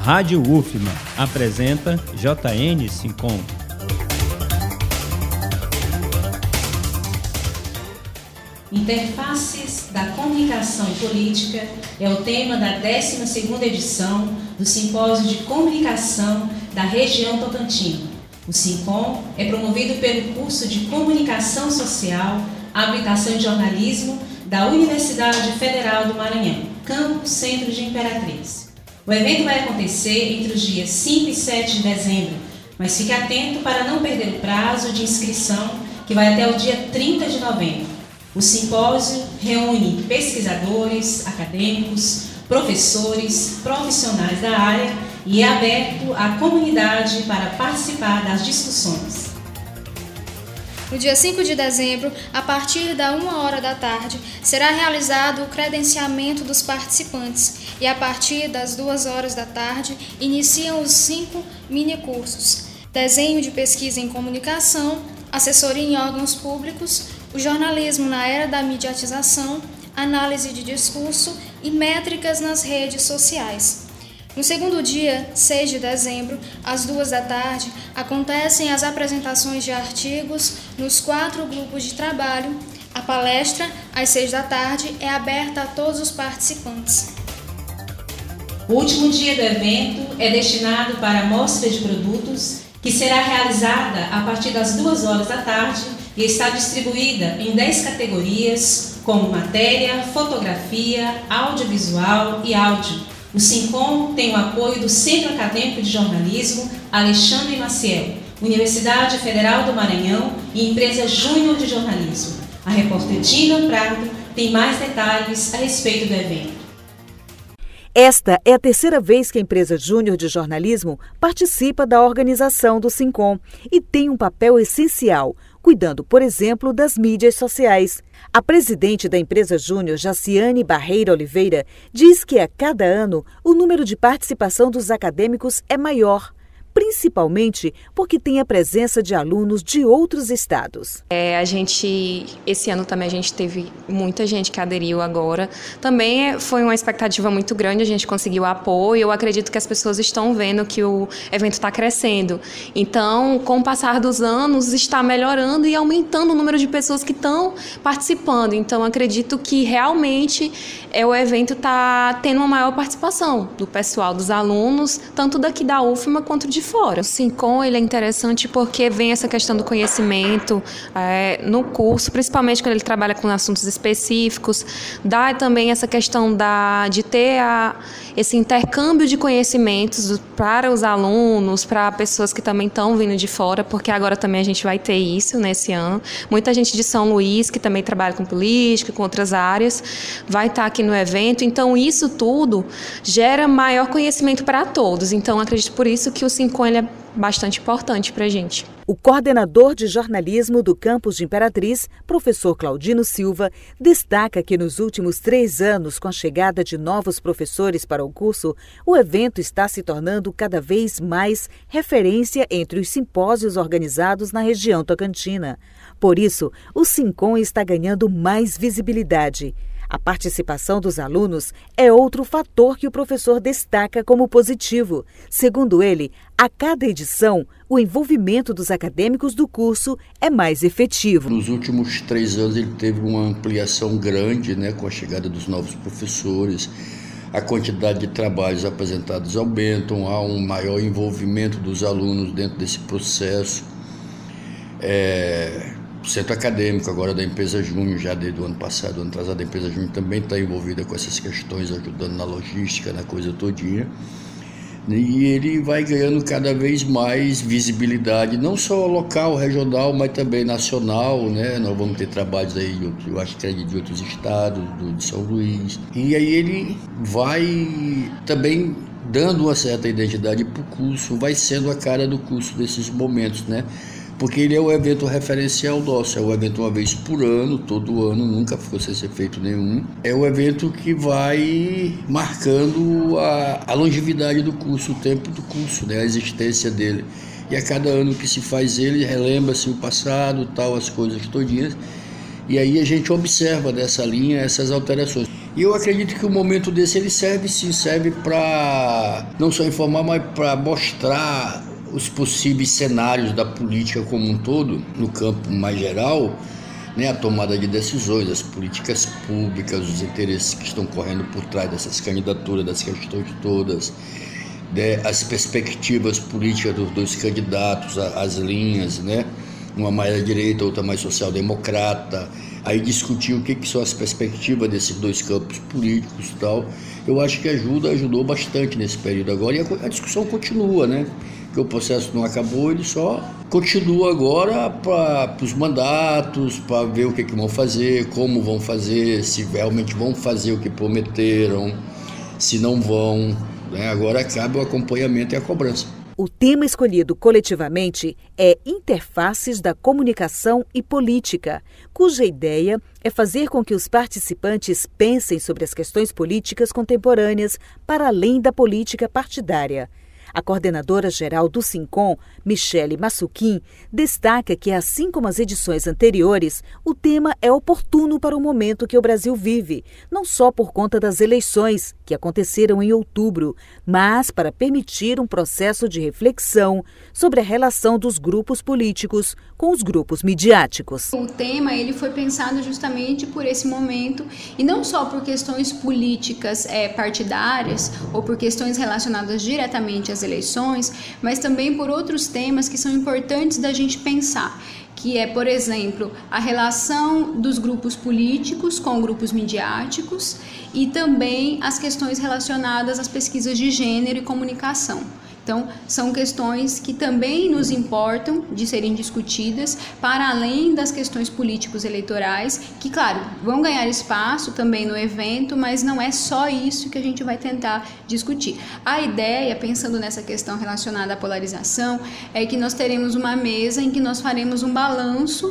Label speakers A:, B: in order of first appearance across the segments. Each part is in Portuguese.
A: Rádio UFMA apresenta JN Sincom.
B: Interfaces da Comunicação e Política é o tema da 12ª edição do Simpósio de Comunicação da Região Tocantins. O SINCOM é promovido pelo curso de Comunicação Social, Habilitação e Jornalismo da Universidade Federal do Maranhão, Campus Centro de Imperatriz. O evento vai acontecer entre os dias 5 e 7 de dezembro, mas fique atento para não perder o prazo de inscrição, que vai até o dia 30 de novembro. O simpósio reúne pesquisadores, acadêmicos, professores, profissionais da área e é aberto à comunidade para participar das discussões.
C: No dia 5 de dezembro, a partir da 1h da tarde, será realizado o credenciamento dos participantes e a partir das 2h da tarde iniciam os 5 minicursos: desenho de pesquisa em comunicação, assessoria em órgãos públicos, o jornalismo na era da mediatização, análise de discurso e métricas nas redes sociais. No segundo dia, 6 de dezembro, às 2 da tarde, acontecem as apresentações de artigos nos 4 grupos de trabalho. A palestra, às 6 da tarde, é aberta a todos os participantes.
B: O último dia do evento é destinado para a mostra de produtos, que será realizada a partir das 2h da tarde e está distribuída em 10 categorias, como matéria, fotografia, audiovisual e áudio. O SINCOM tem o apoio do Centro Acadêmico de Jornalismo Alexandre Maciel, Universidade Federal do Maranhão e Empresa Júnior de Jornalismo. A repórter Dina Prado tem mais detalhes a respeito do evento.
D: Esta é a terceira vez que a Empresa Júnior de Jornalismo participa da organização do SINCOM e tem um papel essencial, cuidando, por exemplo, das mídias sociais. A presidente da Empresa Júnior, Jaciane Barreira Oliveira, diz que a cada ano o número de participação dos acadêmicos é maior, principalmente porque tem a presença de alunos de outros estados.
E: Esse ano também a gente teve muita gente que aderiu agora. Também foi uma expectativa muito grande, a gente conseguiu apoio. Eu acredito que as pessoas estão vendo que o evento está crescendo. Então, com o passar dos anos, está melhorando e aumentando o número de pessoas que estão participando. Então, acredito que realmente o evento está tendo uma maior participação do pessoal, dos alunos, tanto daqui da UFMA quanto de fora. O SINCOM ele é interessante porque vem essa questão do conhecimento no curso, principalmente quando ele trabalha com assuntos específicos, dá também essa questão de ter esse intercâmbio de conhecimentos para os alunos, para pessoas que também estão vindo de fora, porque agora também a gente vai ter isso nesse ano. Muita gente de São Luís, que também trabalha com política, com outras áreas, vai estar aqui no evento. Então, isso tudo gera maior conhecimento para todos. Então, acredito por isso que o SINCOM ele é bastante importante para a gente.
D: O coordenador de jornalismo do campus de Imperatriz, professor Claudino Silva, destaca que nos últimos 3 anos, com a chegada de novos professores para o curso, o evento está se tornando cada vez mais referência entre os simpósios organizados na região tocantina. Por isso, o SINCOM está ganhando mais visibilidade. A participação dos alunos é outro fator que o professor destaca como positivo. Segundo ele, a cada edição, o envolvimento dos acadêmicos do curso é mais efetivo.
F: Nos últimos 3 anos ele teve uma ampliação grande, com a chegada dos novos professores. A quantidade de trabalhos apresentados aumentam, há um maior envolvimento dos alunos dentro desse processo. O Centro Acadêmico agora da Empresa Júnior, já desde o ano passado, ano atrasado, a Empresa Júnior também está envolvida com essas questões, ajudando na logística, na coisa todinha. E ele vai ganhando cada vez mais visibilidade, não só local, regional, mas também nacional, Nós vamos ter trabalhos aí, eu acho que é de outros estados, de São Luís. E aí ele vai também dando uma certa identidade para o curso, vai sendo a cara do curso desses momentos, Porque ele é o evento referencial nosso, é o evento uma vez por ano, todo ano, nunca ficou sem ser feito nenhum. É o evento que vai marcando a longevidade do curso, o tempo do curso, a existência dele. E a cada ano que se faz ele, relembra-se o passado, as coisas todinhas. E aí a gente observa nessa linha essas alterações. E eu acredito que o momento desse ele serve para não só informar, mas para mostrar os possíveis cenários da política como um todo, no campo mais geral, né, a tomada de decisões, as políticas públicas, os interesses que estão correndo por trás dessas candidaturas, das questões todas, as perspectivas políticas dos dois candidatos, as linhas, né? Uma mais à direita, outra mais social-democrata, aí discutir o que são as perspectivas desses dois campos políticos e tal. Eu acho que ajudou bastante nesse período agora, e a discussão continua, né? Porque o processo não acabou, ele só continua agora para os mandatos, para ver o que vão fazer, como vão fazer, se realmente vão fazer o que prometeram, se não vão, né? Agora cabe o acompanhamento e a cobrança.
D: O tema escolhido coletivamente é Interfaces da Comunicação e Política, cuja ideia é fazer com que os participantes pensem sobre as questões políticas contemporâneas para além da política partidária. A coordenadora-geral do SINCOM, Michele Massuquin, destaca que, assim como as edições anteriores, o tema é oportuno para o momento que o Brasil vive, não só por conta das eleições, que aconteceram em outubro, mas para permitir um processo de reflexão sobre a relação dos grupos políticos com os grupos midiáticos.
G: O tema ele foi pensado justamente por esse momento, e não só por questões políticas partidárias ou por questões relacionadas diretamente às eleições, mas também por outros temas que são importantes da gente pensar, que é, por exemplo, a relação dos grupos políticos com grupos midiáticos e também as questões relacionadas às pesquisas de gênero e comunicação. Então, são questões que também nos importam de serem discutidas, para além das questões políticos eleitorais, que, claro, vão ganhar espaço também no evento, mas não é só isso que a gente vai tentar discutir. A ideia, pensando nessa questão relacionada à polarização, é que nós teremos uma mesa em que nós faremos um balanço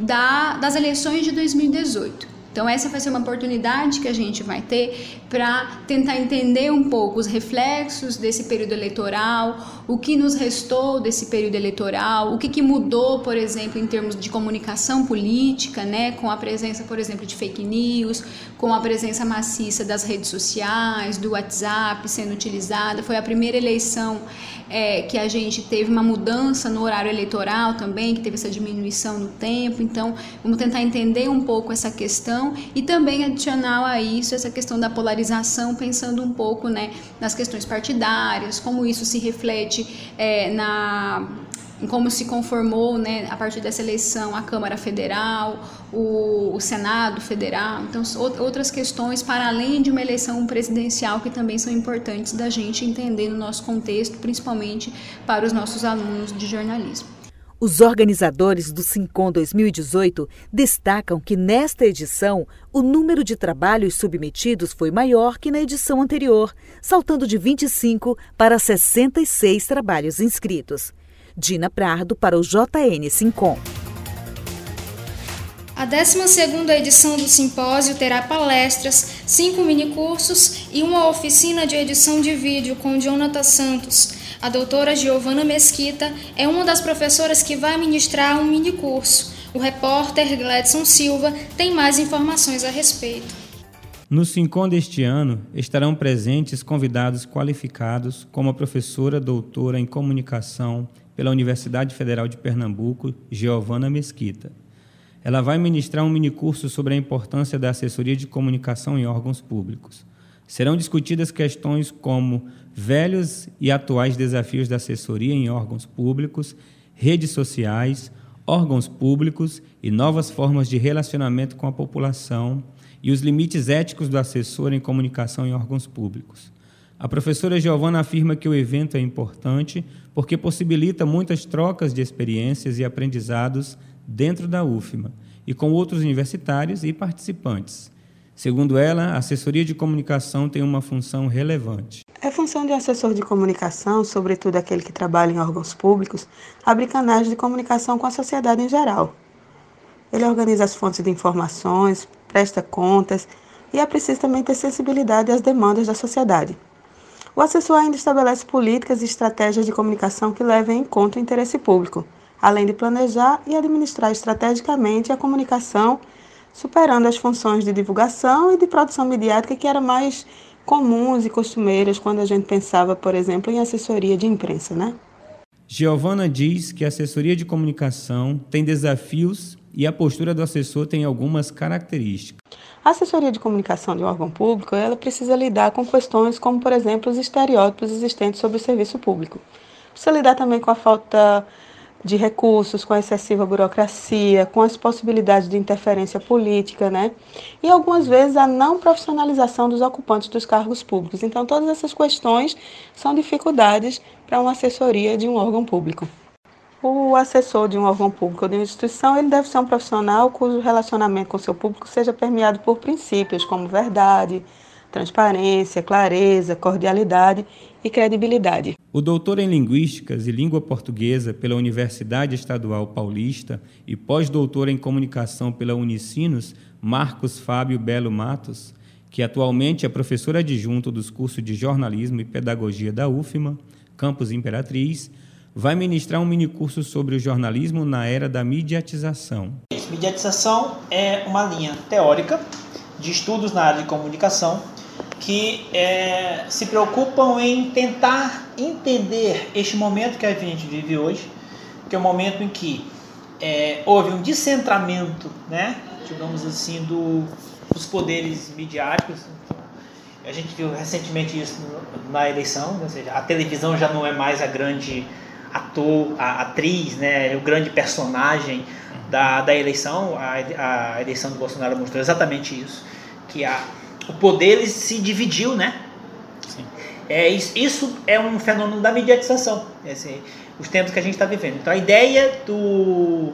G: das eleições de 2018. Então essa vai ser uma oportunidade que a gente vai ter para tentar entender um pouco os reflexos desse período eleitoral, o que nos restou desse período eleitoral, o que mudou, por exemplo, em termos de comunicação política, né, com a presença, por exemplo, de fake news, com a presença maciça das redes sociais, do WhatsApp sendo utilizada. Foi a primeira eleição que a gente teve uma mudança no horário eleitoral também, que teve essa diminuição no tempo. Então, vamos tentar entender um pouco essa questão e também adicionar a isso essa questão da polarização, pensando um pouco, né, nas questões partidárias, como isso se reflete em como se conformou, né, a partir dessa eleição, a Câmara Federal, o Senado Federal. Então, outras questões para além de uma eleição presidencial que também são importantes da gente entender no nosso contexto, principalmente para os nossos alunos de jornalismo.
D: Os organizadores do SINCOM 2018 destacam que nesta edição o número de trabalhos submetidos foi maior que na edição anterior, saltando de 25 para 66 trabalhos inscritos. Dina Prado para o JN SINCOM.
C: A 12ª edição do simpósio terá palestras, 5 minicursos e uma oficina de edição de vídeo com Jonathan Santos. A doutora Giovana Mesquita é uma das professoras que vai ministrar um minicurso. O repórter Gledson Silva tem mais informações a respeito.
A: No SINCOM deste ano estarão presentes convidados qualificados como a professora doutora em comunicação pela Universidade Federal de Pernambuco, Giovana Mesquita. Ela vai ministrar um minicurso sobre a importância da assessoria de comunicação em órgãos públicos. Serão discutidas questões como velhos e atuais desafios da assessoria em órgãos públicos, redes sociais, órgãos públicos e novas formas de relacionamento com a população e os limites éticos do assessor em comunicação em órgãos públicos. A professora Giovana afirma que o evento é importante porque possibilita muitas trocas de experiências e aprendizados dentro da UFMA e com outros universitários e participantes. Segundo ela, a assessoria de comunicação tem uma função relevante.
H: A função de assessor de comunicação, sobretudo aquele que trabalha em órgãos públicos, abre canais de comunicação com a sociedade em geral. Ele organiza as fontes de informações, presta contas e é preciso também ter sensibilidade às demandas da sociedade. O assessor ainda estabelece políticas e estratégias de comunicação que levem em conta o interesse público, além de planejar e administrar estrategicamente a comunicação superando as funções de divulgação e de produção midiática que eram mais comuns e costumeiras quando a gente pensava, por exemplo, em assessoria de imprensa, né?
A: Giovana diz que a assessoria de comunicação tem desafios e a postura do assessor tem algumas características.
H: A assessoria de comunicação de um órgão público, ela precisa lidar com questões como, por exemplo, os estereótipos existentes sobre o serviço público. Precisa lidar também com a falta de recursos, com a excessiva burocracia, com as possibilidades de interferência política, né? E algumas vezes a não profissionalização dos ocupantes dos cargos públicos. Então, todas essas questões são dificuldades para uma assessoria de um órgão público. O assessor de um órgão público ou de uma instituição, ele deve ser um profissional cujo relacionamento com o seu público seja permeado por princípios como verdade, transparência, clareza, cordialidade e credibilidade.
A: O doutor em Linguísticas e Língua Portuguesa pela Universidade Estadual Paulista e pós-doutor em Comunicação pela Unicinos, Marcos Fábio Belo Matos, que atualmente é professor adjunto dos cursos de Jornalismo e Pedagogia da UFMA, Campus Imperatriz, vai ministrar um minicurso sobre o jornalismo na era da mediatização.
I: Mediatização é uma linha teórica de estudos na área de comunicação que se preocupam em tentar entender este momento que a gente vive hoje, que é um momento em que houve um descentramento, né, digamos assim, dos poderes midiáticos. A gente viu recentemente isso na eleição, ou seja, a televisão já não é mais a grande a atriz, né, o grande personagem da eleição. A eleição do Bolsonaro mostrou exatamente isso, que o poder se dividiu, né? Sim. Isso é um fenômeno da mediatização, os tempos que a gente está vivendo. Então a ideia do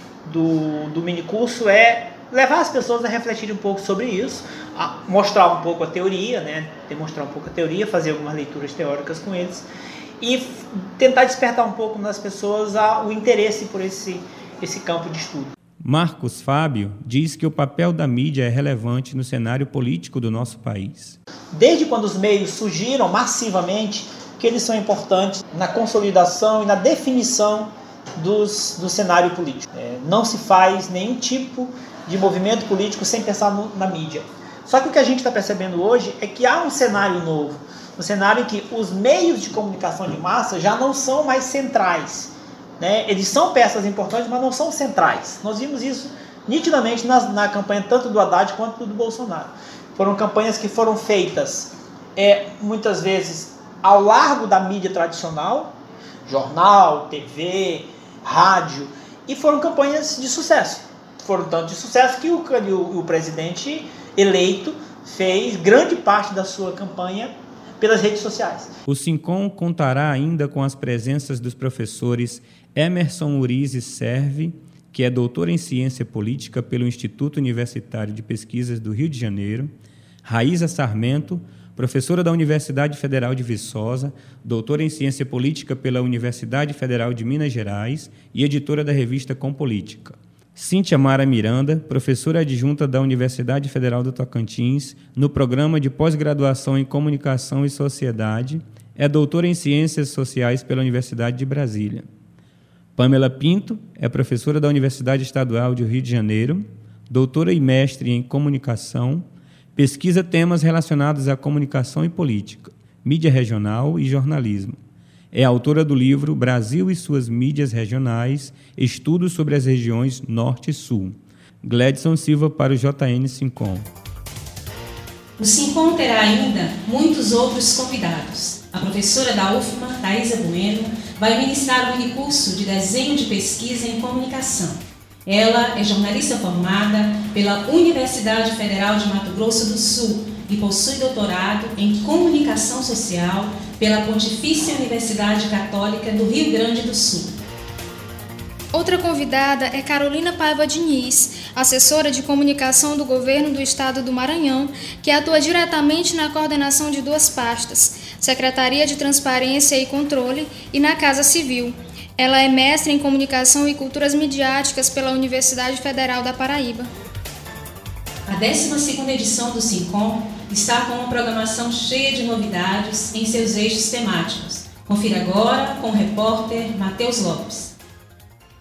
I: minicurso é levar as pessoas a refletirem um pouco sobre isso, a mostrar um pouco a teoria, né? Demonstrar um pouco a teoria, fazer algumas leituras teóricas com eles e tentar despertar um pouco nas pessoas o interesse por esse campo de estudo.
A: Marcos Fábio diz que o papel da mídia é relevante no cenário político do nosso país.
I: Desde quando os meios surgiram massivamente, que eles são importantes na consolidação e na definição do cenário político. Não se faz nenhum tipo de movimento político sem pensar na mídia. Só que o que a gente está percebendo hoje é que há um cenário novo, um cenário em que os meios de comunicação de massa já não são mais centrais, né? Eles são peças importantes, mas não são centrais. Nós vimos isso nitidamente na campanha tanto do Haddad quanto do Bolsonaro. Foram campanhas que foram feitas muitas vezes ao largo da mídia tradicional, jornal, TV, rádio, e foram campanhas de sucesso. Foram tanto de sucesso que o presidente eleito fez grande parte da sua campanha pelas redes sociais.
A: O SINCOM contará ainda com as presenças dos professores Emerson Urize Serve, que é doutor em Ciência Política pelo Instituto Universitário de Pesquisas do Rio de Janeiro, Raíza Sarmento, professora da Universidade Federal de Viçosa, doutora em Ciência Política pela Universidade Federal de Minas Gerais e editora da revista Com Política. Cíntia Mara Miranda, professora adjunta da Universidade Federal do Tocantins, no programa de pós-graduação em Comunicação e Sociedade, é doutora em Ciências Sociais pela Universidade de Brasília. Pamela Pinto é professora da Universidade Estadual do Rio de Janeiro, doutora e mestre em Comunicação, pesquisa temas relacionados à comunicação e política, mídia regional e jornalismo. É autora do livro Brasil e suas mídias regionais, estudos sobre as regiões Norte e Sul. Gledson Silva para o JN SINCOM.
B: O SINCOM terá ainda muitos outros convidados. A professora da UFMA, Thaisa Bueno, vai ministrar o minicurso de desenho de pesquisa em comunicação. Ela é jornalista formada pela Universidade Federal de Mato Grosso do Sul e possui doutorado em comunicação social pela Pontifícia Universidade Católica do Rio Grande do Sul.
C: Outra convidada é Carolina Paiva Diniz, assessora de comunicação do governo do estado do Maranhão, que atua diretamente na coordenação de duas pastas, Secretaria de Transparência e Controle e na Casa Civil. Ela é mestre em Comunicação e Culturas Midiáticas pela Universidade Federal da Paraíba.
B: A 12ª edição do SINCOM está com uma programação cheia de novidades em seus eixos temáticos. Confira agora com o repórter Matheus Lopes.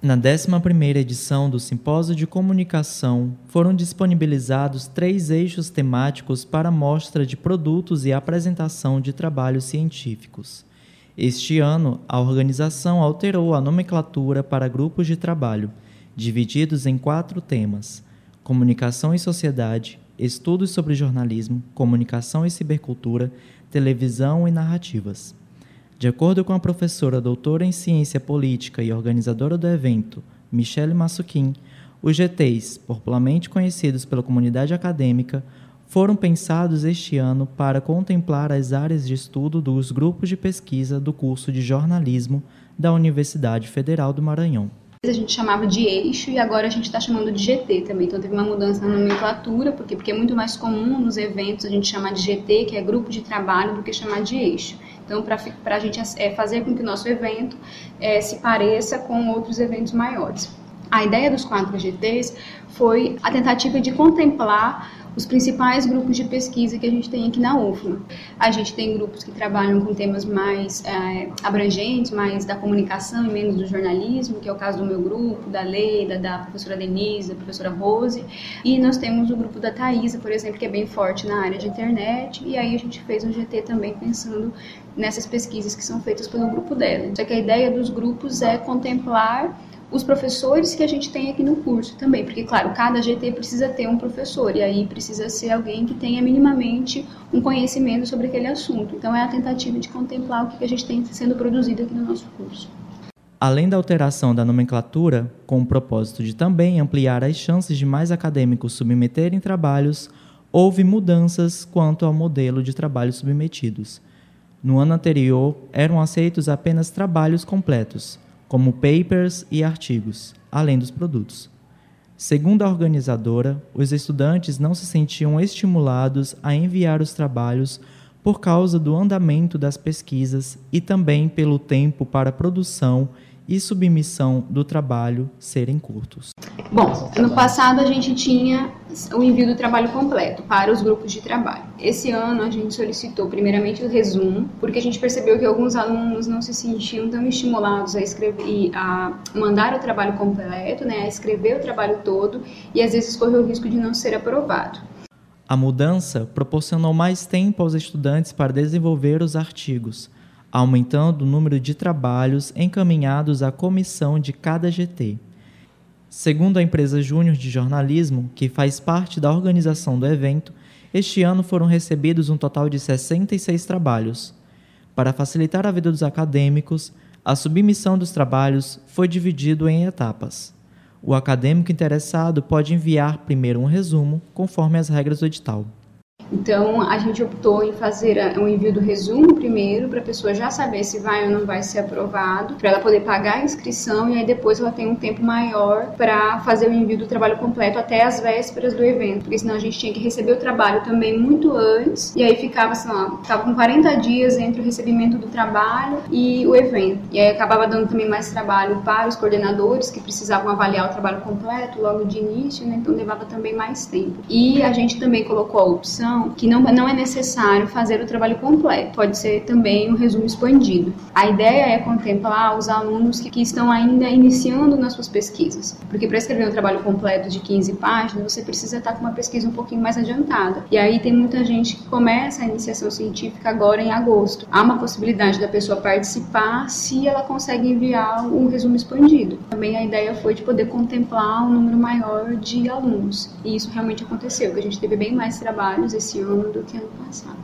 J: Na 11ª edição do Simpósio de Comunicação, foram disponibilizados 3 eixos temáticos para mostra de produtos e apresentação de trabalhos científicos. Este ano, a organização alterou a nomenclatura para grupos de trabalho, divididos em 4 temas: comunicação e sociedade, estudos sobre jornalismo, comunicação e cibercultura, televisão e narrativas. De acordo com a professora doutora em ciência política e organizadora do evento, Michele Massuquin, os GTs, popularmente conhecidos pela comunidade acadêmica, foram pensados este ano para contemplar as áreas de estudo dos grupos de pesquisa do curso de jornalismo da Universidade Federal do Maranhão.
G: A gente chamava de eixo e agora a gente está chamando de GT também, então teve uma mudança na nomenclatura, porque é muito mais comum nos eventos a gente chamar de GT, que é grupo de trabalho, do que chamar de eixo. Então, para a gente fazer com que o nosso evento se pareça com outros eventos maiores. A ideia dos 4 GTs foi a tentativa de contemplar os principais grupos de pesquisa que a gente tem aqui na UFMA. A gente tem grupos que trabalham com temas mais abrangentes, mais da comunicação e menos do jornalismo, que é o caso do meu grupo, da Leida, da professora Denise, da professora Rose. E nós temos o grupo da Thaisa, por exemplo, que é bem forte na área de internet. E aí a gente fez um GT também pensando nessas pesquisas que são feitas pelo grupo dela. Só que a ideia dos grupos é contemplar os professores que a gente tem aqui no curso também, porque, claro, cada GT precisa ter um professor, e aí precisa ser alguém que tenha minimamente um conhecimento sobre aquele assunto. Então, é a tentativa de contemplar o que a gente tem sendo produzido aqui no nosso curso.
J: Além da alteração da nomenclatura, com o propósito de também ampliar as chances de mais acadêmicos submeterem trabalhos, houve mudanças quanto ao modelo de trabalho submetidos. No ano anterior, eram aceitos apenas trabalhos completos, como papers e artigos, além dos produtos. Segundo a organizadora, os estudantes não se sentiam estimulados a enviar os trabalhos por causa do andamento das pesquisas e também pelo tempo para produção e submissão do trabalho serem curtos.
G: Bom, no passado a gente tinha o envio do trabalho completo para os grupos de trabalho. Esse ano a gente solicitou primeiramente o resumo, porque a gente percebeu que alguns alunos não se sentiam tão estimulados a escrever e a mandar o trabalho completo, a escrever o trabalho todo, e às vezes correu o risco de não ser aprovado.
J: A mudança proporcionou mais tempo aos estudantes para desenvolver os artigos, aumentando o número de trabalhos encaminhados à comissão de cada GT. Segundo a empresa Júnior de Jornalismo, que faz parte da organização do evento, este ano foram recebidos um total de 66 trabalhos. Para facilitar a vida dos acadêmicos, a submissão dos trabalhos foi dividido em etapas. O acadêmico interessado pode enviar primeiro um resumo, conforme as regras do edital.
G: Então, a gente optou em fazer o envio do resumo primeiro, para a pessoa já saber se vai ou não vai ser aprovado, para ela poder pagar a inscrição, e aí depois ela tem um tempo maior para fazer o envio do trabalho completo até as vésperas do evento, porque senão a gente tinha que receber o trabalho também muito antes, e aí ficava assim, ficava com 40 dias entre o recebimento do trabalho e o evento. E aí acabava dando também mais trabalho para os coordenadores, que precisavam avaliar o trabalho completo logo de início, então levava também mais tempo. E a gente também colocou a opção que não é necessário fazer o trabalho completo, pode ser também um resumo expandido. A ideia é contemplar os alunos que estão ainda iniciando nas suas pesquisas, porque para escrever um trabalho completo de 15 páginas, você precisa estar com uma pesquisa um pouquinho mais adiantada. E aí tem muita gente que começa a iniciação científica agora em agosto. Há uma possibilidade da pessoa participar se ela consegue enviar um resumo expandido. Também a ideia foi de poder contemplar um número maior de alunos. E isso realmente aconteceu, que a gente teve bem mais trabalhos esse ano do que ano passado.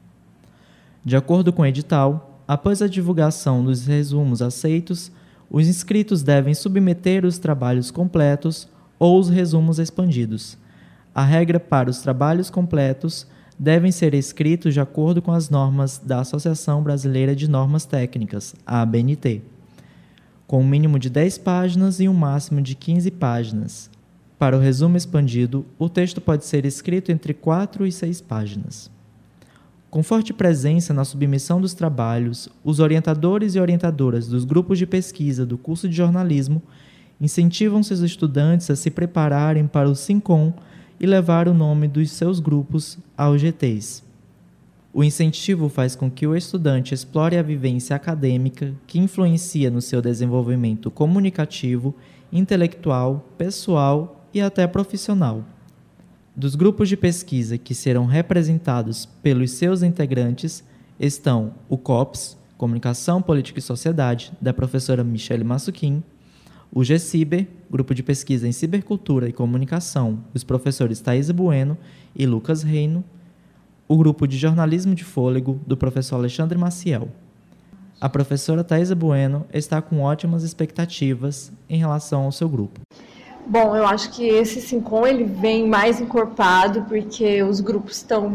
J: De acordo com o edital, após a divulgação dos resumos aceitos, os inscritos devem submeter os trabalhos completos ou os resumos expandidos. A regra para os trabalhos completos devem ser escritos de acordo com as normas da Associação Brasileira de Normas Técnicas, a ABNT, com um mínimo de 10 páginas e um máximo de 15 páginas. Para o resumo expandido, o texto pode ser escrito entre 4 e 6 páginas. Com forte presença na submissão dos trabalhos, os orientadores e orientadoras dos grupos de pesquisa do curso de jornalismo incentivam seus estudantes a se prepararem para o SINCOM e levar o nome dos seus grupos aos GTs. O incentivo faz com que o estudante explore a vivência acadêmica que influencia no seu desenvolvimento comunicativo, intelectual, pessoal e até profissional. Dos grupos de pesquisa que serão representados pelos seus integrantes estão o COPS, Comunicação, Política e Sociedade, da professora Michele Massuquin, o GCiber, Grupo de Pesquisa em Cibercultura e Comunicação, dos professores Thaís Bueno e Lucas Reino, o Grupo de Jornalismo de Fôlego, do professor Alexandre Maciel. A professora Thaís Bueno está com ótimas expectativas em relação ao seu grupo.
K: Bom, eu acho que esse SINCOM ele vem mais encorpado porque os grupos estão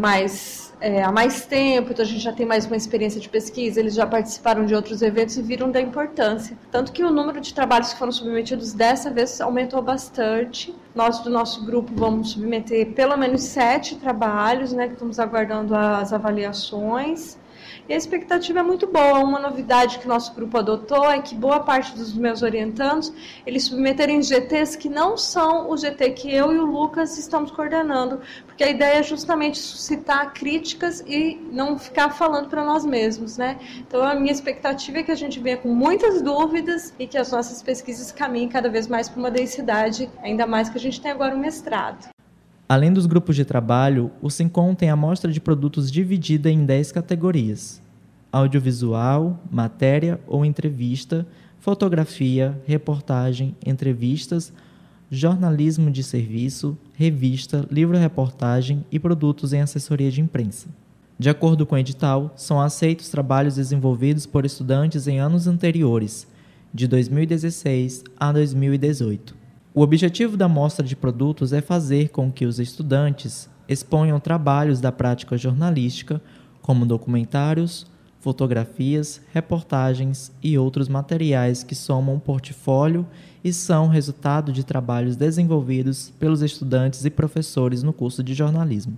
K: há mais tempo, então a gente já tem mais uma experiência de pesquisa, eles já participaram de outros eventos e viram da importância. Tanto que o número de trabalhos que foram submetidos dessa vez aumentou bastante. Nós, do nosso grupo, vamos submeter pelo menos 7 trabalhos, que estamos aguardando as avaliações. E a expectativa é muito boa. Uma novidade que o nosso grupo adotou é que boa parte dos meus orientandos, eles submeterem GTs que não são o GT que eu e o Lucas estamos coordenando, porque a ideia é justamente suscitar críticas e não ficar falando para nós mesmos, Então a minha expectativa é que a gente venha com muitas dúvidas e que as nossas pesquisas caminhem cada vez mais para uma densidade, ainda mais que a gente tem agora um mestrado.
J: Além dos grupos de trabalho, o SINCOM tem a amostra de produtos dividida em 10 categorias: audiovisual, matéria ou entrevista, fotografia, reportagem, entrevistas, jornalismo de serviço, revista, livro-reportagem e produtos em assessoria de imprensa. De acordo com o edital, são aceitos trabalhos desenvolvidos por estudantes em anos anteriores, de 2016 a 2018. O objetivo da mostra de produtos é fazer com que os estudantes exponham trabalhos da prática jornalística, como documentários, fotografias, reportagens e outros materiais que somam um portfólio e são resultado de trabalhos desenvolvidos pelos estudantes e professores no curso de jornalismo.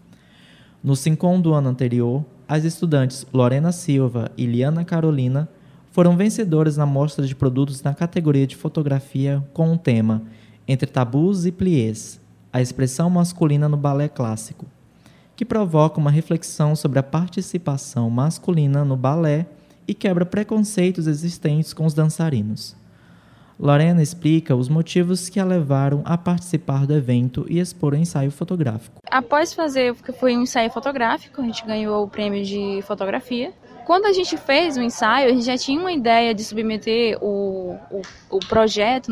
J: No SINCOM do ano anterior, as estudantes Lorena Silva e Liana Carolina foram vencedoras na mostra de produtos na categoria de fotografia com o tema Entre Tabus e Pliés, a expressão masculina no balé clássico, que provoca uma reflexão sobre a participação masculina no balé e quebra preconceitos existentes com os dançarinos. Lorena explica os motivos que a levaram a participar do evento e expor o ensaio fotográfico.
L: Após fazer, foi um ensaio fotográfico, a gente ganhou o prêmio de fotografia. Quando a gente fez o ensaio, a gente já tinha uma ideia de submeter o projeto,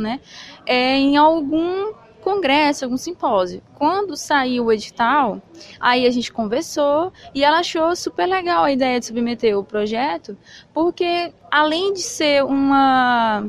L: em algum congresso, algum simpósio. Quando saiu o edital, aí a gente conversou e ela achou super legal a ideia de submeter o projeto, porque além de ser uma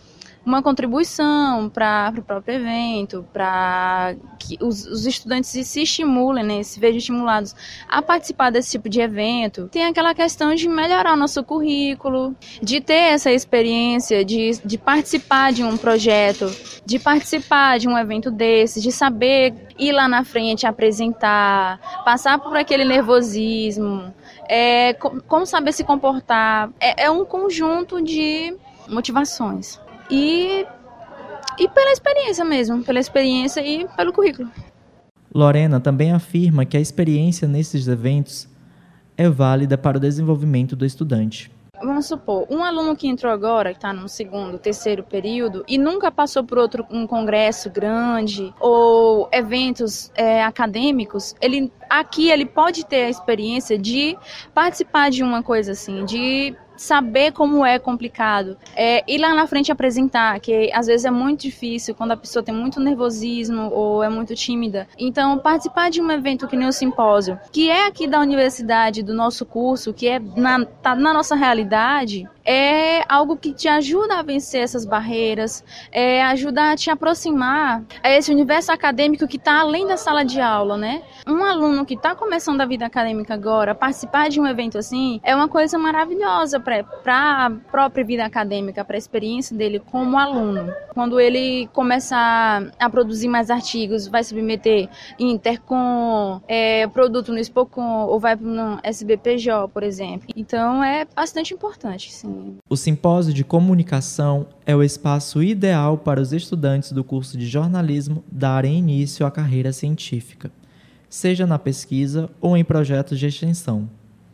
L: contribuição para o próprio evento, para que os estudantes se estimulem, se vejam estimulados a participar desse tipo de evento. Tem aquela questão de melhorar o nosso currículo, de ter essa experiência, de participar de um projeto, de participar de um evento desse, de saber ir lá na frente, apresentar, passar por aquele nervosismo, como saber se comportar. É um conjunto de motivações. E pela experiência mesmo, pela experiência e pelo currículo.
J: Lorena também afirma que a experiência nesses eventos é válida para o desenvolvimento do estudante.
L: Vamos supor, um aluno que entrou agora, que está no segundo, terceiro período, e nunca passou por um congresso grande ou eventos acadêmicos, aqui ele pode ter a experiência de participar de uma coisa assim, de saber como é complicado, ir lá na frente apresentar, que às vezes é muito difícil quando a pessoa tem muito nervosismo ou é muito tímida. Então, participar de um evento que nem o simpósio, que é aqui da universidade, do nosso curso, que tá na nossa realidade, é algo que te ajuda a vencer essas barreiras, ajuda a te aproximar a esse universo acadêmico que está além da sala de aula, Um aluno que está começando a vida acadêmica agora, participar de um evento assim, é uma coisa maravilhosa para a própria vida acadêmica, para a experiência dele como aluno. Quando ele começar a produzir mais artigos, vai submeter em Intercom, produto no Spocon, ou vai no SBPJ, por exemplo. Então, é bastante importante, sim.
J: O Simpósio de Comunicação é o espaço ideal para os estudantes do curso de jornalismo darem início à carreira científica, seja na pesquisa ou em projetos de extensão.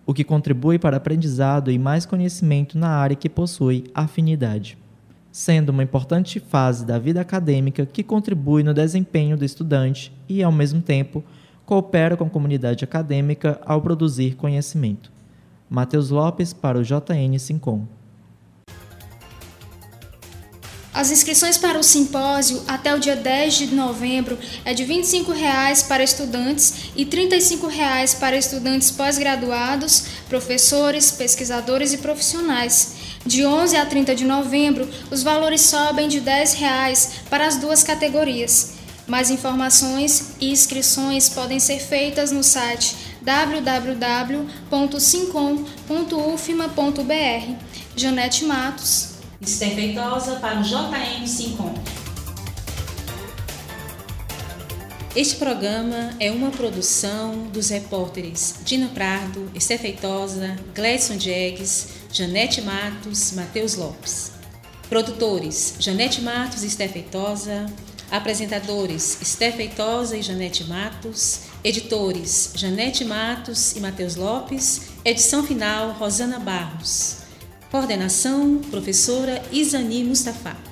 J: o que contribui para aprendizado e mais conhecimento na área que possui afinidade, sendo uma importante fase da vida acadêmica que contribui no desempenho do estudante e, ao mesmo tempo, coopera com a comunidade acadêmica ao produzir conhecimento. Matheus Lopes para o JN Sincom.
C: As inscrições para o simpósio até o dia 10 de novembro é de R$ 25,00 para estudantes e R$ 35,00 para estudantes pós-graduados, professores, pesquisadores e profissionais. De 11 a 30 de novembro, os valores sobem de R$ 10,00 para as duas categorias. Mais informações e inscrições podem ser feitas no site www.sincom.ufma.br. Janete Matos.
B: Esther Feitosa para o JN Sincom. Este programa é uma produção dos repórteres Dina Prado, Esther Feitosa, Gleidson Diegues, Janete Matos, Matheus Lopes. Produtores Janete Matos e Esther Feitosa. Apresentadores Esther Feitosa e Janete Matos. Editores Janete Matos e Matheus Lopes. Edição final Rosana Barros. Coordenação, professora Isani Mustafa.